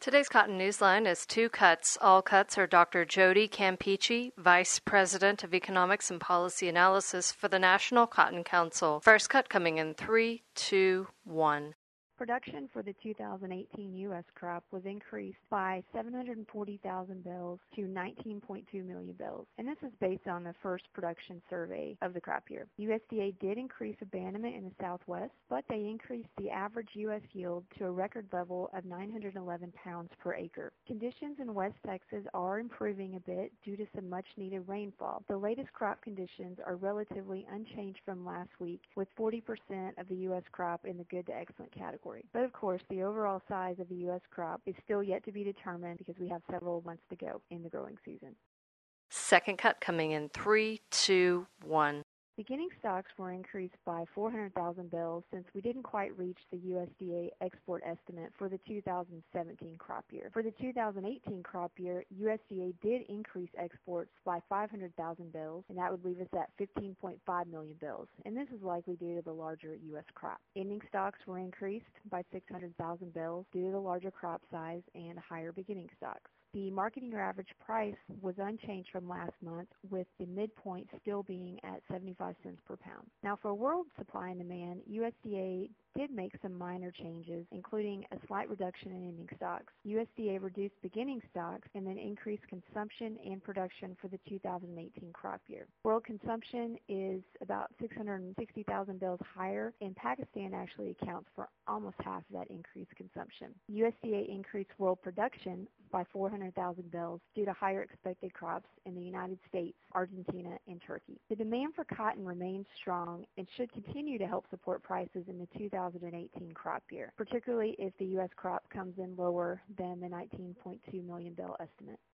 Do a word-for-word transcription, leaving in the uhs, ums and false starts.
Today's Cotton Newsline is two cuts. All cuts are Doctor Jody Campeachy, Vice President of Economics and Policy Analysis for the National Cotton Council. First cut coming in three, two, one. Production for the two thousand eighteen U S crop was increased by seven hundred forty thousand bales to nineteen point two million bales, and this is based on the first production survey of the crop year. U S D A did increase abandonment in the Southwest, but they increased the average U S yield to a record level of nine hundred eleven pounds per acre. Conditions in West Texas are improving a bit due to some much-needed rainfall. The latest crop conditions are relatively unchanged from last week, with forty percent of the U S crop in the good to excellent category. But of course, the overall size of the U S crop is still yet to be determined because we have several months to go in the growing season. Second cut coming in three, two, one. Beginning stocks were increased by four hundred thousand bales since we didn't quite reach the U S D A export estimate for the two thousand seventeen crop year. For the two thousand eighteen crop year, U S D A did increase exports by five hundred thousand bales, and that would leave us at fifteen point five million bales, and this is likely due to the larger U S crop. Ending stocks were increased by six hundred thousand bales due to the larger crop size and higher beginning stocks. The marketing or average price was unchanged from last month, with the midpoint still being at seventy-five cents per pound. Now, for world supply and demand, U S D A did make some minor changes, including a slight reduction in ending stocks. U S D A reduced beginning stocks and then increased consumption and production for the two thousand eighteen crop year. World consumption is about six hundred sixty thousand bales higher, and Pakistan actually accounts for almost half of that increased consumption. U S D A increased world production by four hundred thousand bales due to higher expected crops in the United States, Argentina, and Turkey. The demand for cotton remains strong and should continue to help support prices in the two thousand eighteen crop year, particularly if the U S crop comes in lower than the nineteen point two million bale estimate.